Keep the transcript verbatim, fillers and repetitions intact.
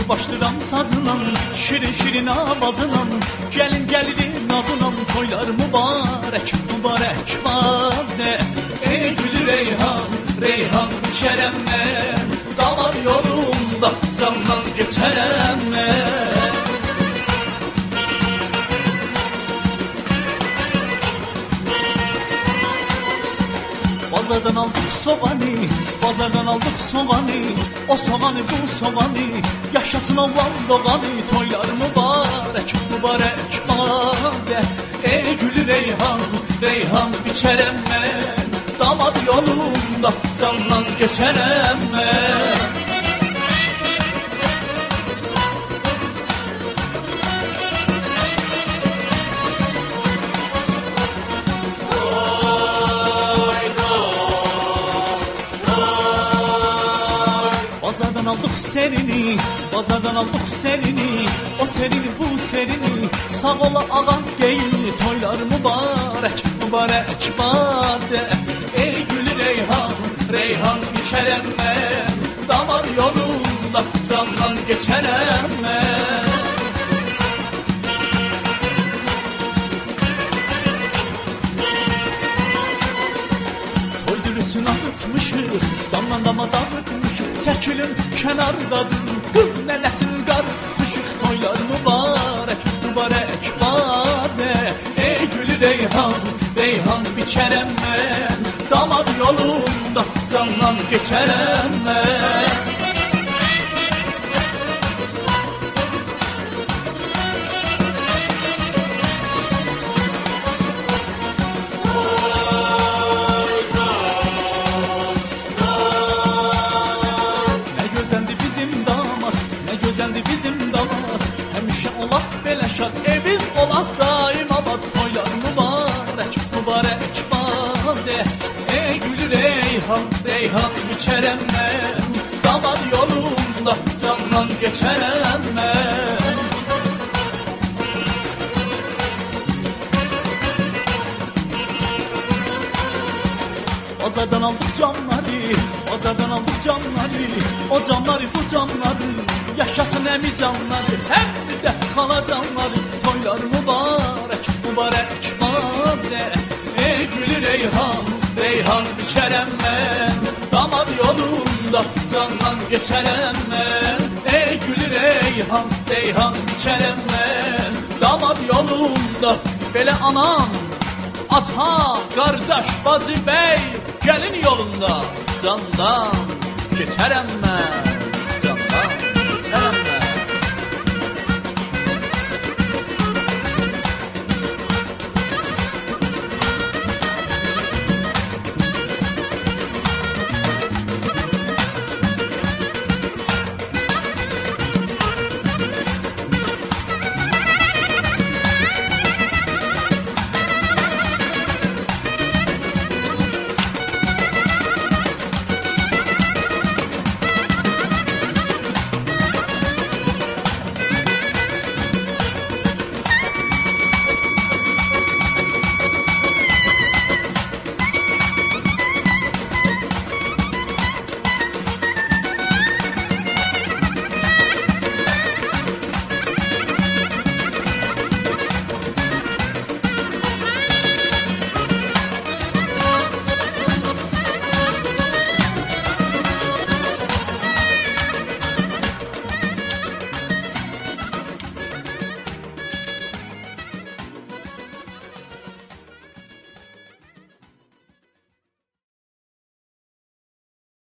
başlayıram sazla, şirin şirin avazla. Gelin gelirim nazla, toylar mübarek mübarek madde. Ey gülü reyhan, reyhan içerem ben, damar yolunda candan geçerem ben. Bazardan aldık soğanı, bazardan aldık soğanı. O soğanı bu soğanı, yaşasın oğlan doğanı. Toylar mübarek mübarek madde. Ey gülü reyhan, reyhan biçerem ben, damar yolunda candan geçerem ben. Bazardan aldık serini, bazardan aldık serini. O serini bu serini, sağ ola ağam geyini. Toylar mübarek mübarek madde. Ey gülü reyhan, reyhan biçerem ben, damar yolunda candan geçerem ben. Toy dürüsünü arıtmışıq, damla dama dağıtmışıq. Çəkilin kənarda durun, qız nənəsini qarıtmışıq. Toylar mübarək mübarək madde. Ey gülü reyhan, reyhan biçərəm mən, damar yolunda candan geçərəm mən. Bizim damat həmişə olaq belə şad, e biz olaq daim abad. Toylar mübarək mübarək madde. Ey gülü reyhan, reyhan biçərəm mən, damar yolunda candan geçərəm mən. Bazardan aldık camları, bazardan aldık camları. O camları bu camları, yaşasın əmi canları, həm də xala canları. Toylar mübarək mübarək madde. Ey gülü reyhan, reyhan biçərəm mən, damar yolunda candan geçərəm mən. Ey gülü reyhan, reyhan biçərəm mən, damar yolunda. Belə anam, ata, qardaş, bacı, bəy, gəlin yolunda candan geçərəm mən.